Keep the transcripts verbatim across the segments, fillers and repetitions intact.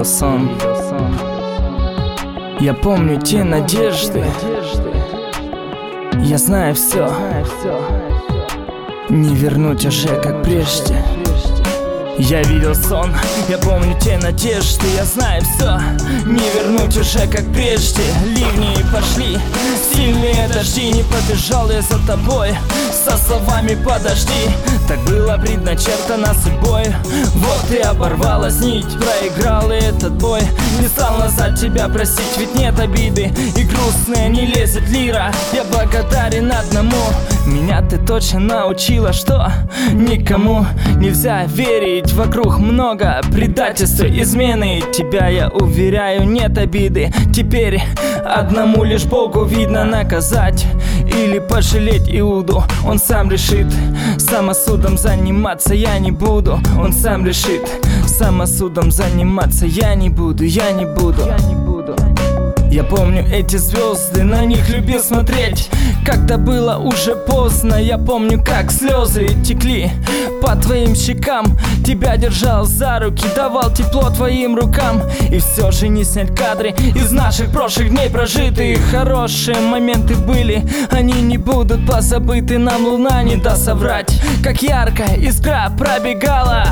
видел сон. Я помню те надежды. Я знаю все. Не вернуть уже как прежде. Я видел сон, я помню те надежды. Я знаю все, не вернуть уже как прежде. Ливни пошли, сильные дожди. Не побежал я за тобой со словами подожди. Так было предначертано судьбой. Вот и оборвалась нить, проиграл и этот бой. Не стал назад тебя просить, ведь нет обиды. И грустная не лезет лира. Я благодарен одному: меня ты точно научила, что никому нельзя верить. Вокруг много предательства, измены. Тебя я уверяю, нет обиды. Теперь одному лишь Богу видно наказать или пожалеть Иуду. Он сам решит, самосудом заниматься я не буду. Он сам решит, самосудом заниматься я не буду. Я не буду, я не буду. Я помню эти звезды, на них любил смотреть. Когда было уже поздно, я помню, как слезы текли по твоим щекам. Тебя держал за руки, давал тепло твоим рукам. И все же не снять кадры из наших прошлых дней прожитых. Хорошие моменты были, они не будут позабыты. Нам луна не даст соврать, как яркая искра пробегала.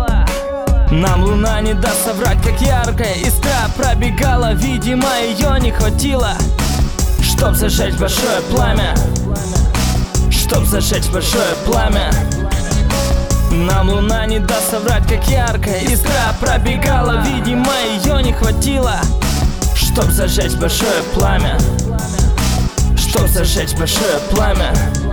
Нам луна не даст соврать, как яркая искра пробегала. Видимо, ее не хватило, чтоб зажечь большое пламя. Чтоб зажечь большое пламя. Нам луна не даст соврать, как яркая искра пробегала. Видимо, ее не хватило, чтоб зажечь большое пламя. Чтоб зажечь большое пламя.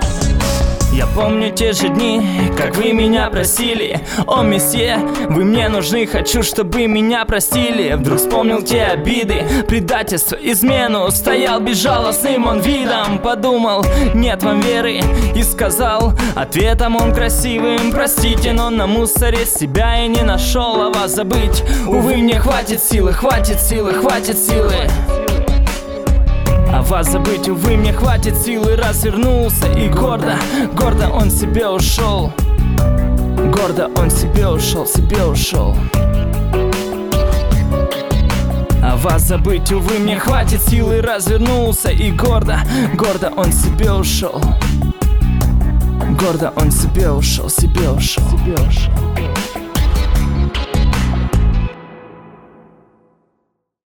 Я помню те же дни, как вы меня просили: о, месье, вы мне нужны, хочу, чтобы меня простили. Вдруг вспомнил те обиды, предательство, измену. Стоял безжалостным он видом, подумал, нет вам веры, и сказал ответом он красивым: простите, но на мусоре себя я не нашел. А вас забыть, увы, мне хватит силы, хватит силы, хватит силы. А вас забыть, увы, мне хватит силы. Развернулся и гордо, гордо он себе ушел. Гордо он себе ушел, себе ушел. А вас забыть, увы, мне хватит силы. Развернулся и гордо, гордо он себе ушел. Гордо он себе ушел, себе ушел, себе ушел.